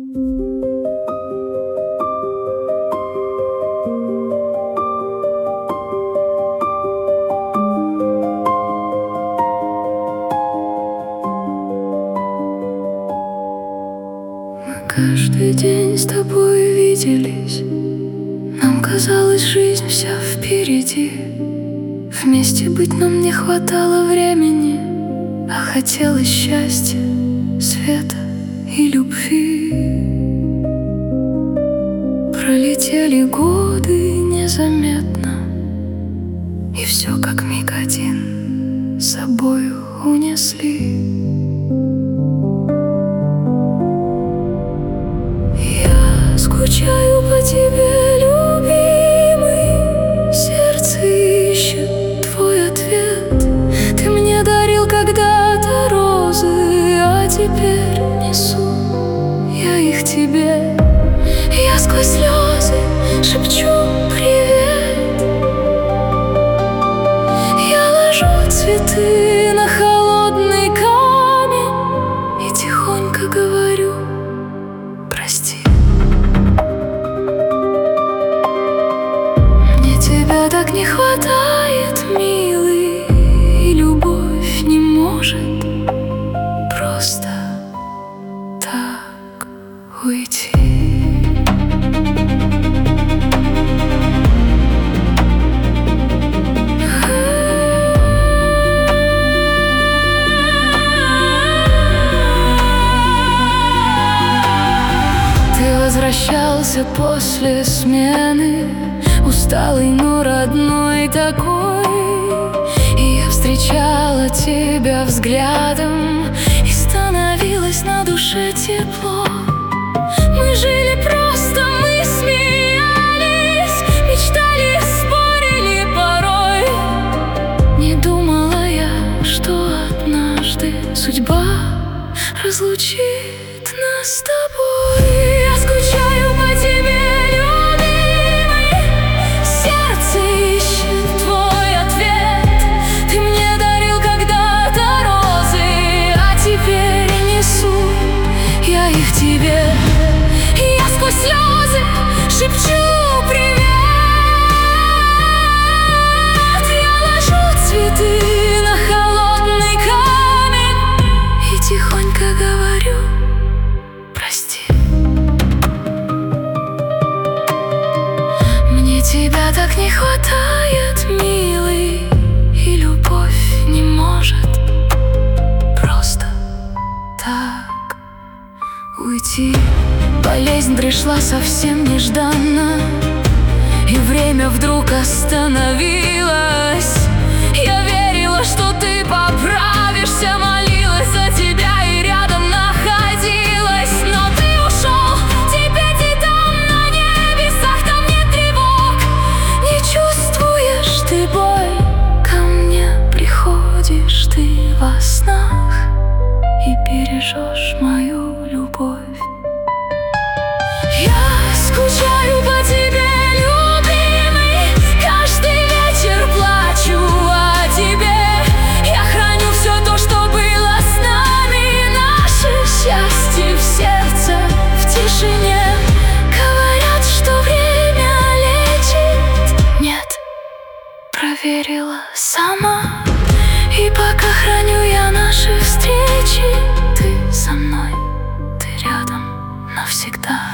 Каждый день с тобой виделись. Нам казалось, жизнь вся впереди. Вместе быть нам не хватало времени, а хотелось счастья, света и любви. Пролетели годы незаметно, и все как миг один с собою унесли. Скучаю по тебе, любимый, сердце ищет твой ответ. Ты мне дарил когда-то розы, а теперь несу я их тебе. Я сквозь слезы шепчу привет. Я ложу цветы на холодный камень и тихонько говорю: прости. Тебя так не хватает, милый, и любовь не может просто так уйти. Ты возвращался после смены, усталый, но родной такой. И я встречала тебя взглядом, и становилось на душе тепло. Мы жили просто, мы смеялись, мечтали, спорили порой. Не думала я, что однажды судьба разлучит нас с тобой. Я скучаю по тебе, тебе. Я сквозь слезы шепчу привет. Я ложу цветы на холодный камень и тихонько говорю: прости. Мне тебя так не хватает, милый, и любовь не может просто так уйти. Болезнь пришла совсем нежданно, и время вдруг остановилось. Я верила, что ты поправишься, молилась за тебя и рядом находилась. Но ты ушел, теперь ты там на небесах, там нет тревог. Не чувствуешь ты боль, ко мне приходишь ты во снах и бережешь мою любовь. Я скучаю по тебе, любимый, каждый вечер плачу о тебе. Я храню все то, что было с нами, наше счастье в сердце, в тишине. Говорят, что время лечит, нет, проверила сама. И пока храню я наши встречи, ты со мной, ты рядом навсегда.